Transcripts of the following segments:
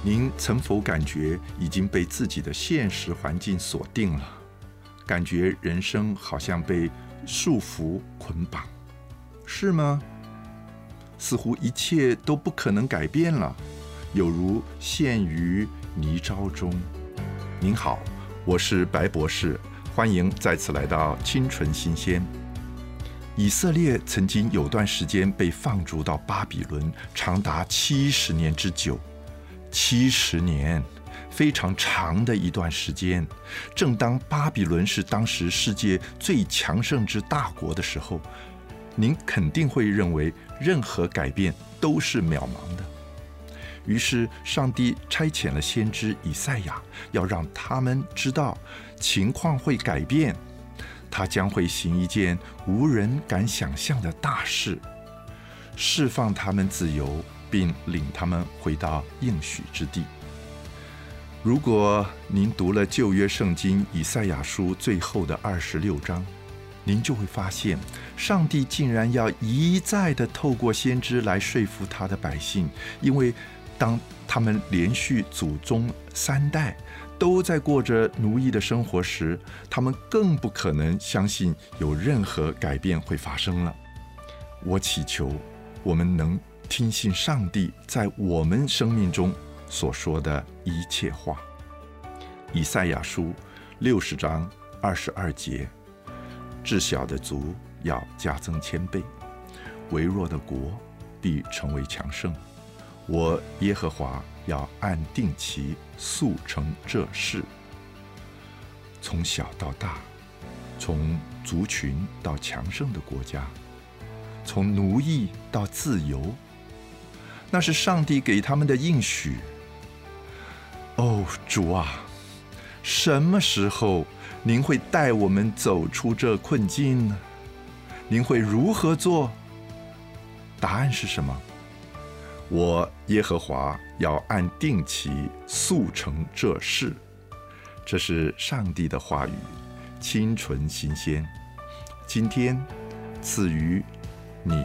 您曾否感觉已经被自己的现实环境锁定了？感觉人生好像被束缚捆绑，是吗？似乎一切都不可能改变了，有如陷于泥沼中。您好，我是白博士，欢迎再次来到清纯新鲜。以色列曾经有段时间被放逐到巴比伦，长达70年之久。70年，非常长的一段时间。正当巴比伦是当时世界最强盛之大国的时候，您肯定会认为任何改变都是渺茫的。于是上帝差遣了先知以赛亚，要让他们知道情况会改变，他将会行一件无人敢想象的大事，释放他们自由，并领他们回到应许之地。如果您读了旧约圣经以赛亚书最后的26章，您就会发现，上帝竟然要一再的透过先知来说服他的百姓，因为当他们连续祖宗3代都在过着奴役的生活时，他们更不可能相信有任何改变会发生了。我祈求我们能听信上帝在我们生命中所说的一切话。以赛亚书60章22节，至小的族要加增谦卑，微弱的国必成为强盛。我耶和华要按定期速成这事。从小到大，从族群到强盛的国家，从奴役到自由，那是上帝给他们的应许。哦，主啊，什么时候您会带我们走出这困境呢？您会如何做？答案是什么？我耶和华要按定期速成这事。这是上帝的话语，清纯新鲜，今天赐予你。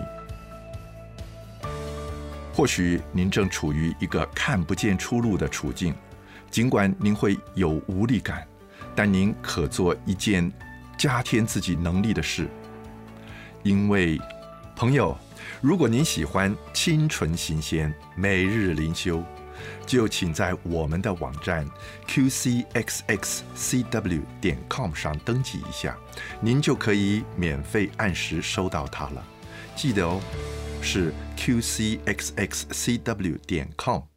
或许您正处于一个看不见出路的处境，尽管您会有无力感，但您可做一件加添自己能力的事。因为朋友，如果您喜欢清纯新鲜每日灵修，就请在我们的网站 qcxxcw.com 上登记一下，您就可以免费按时收到它了。记得哦，是 qcxxcw.com。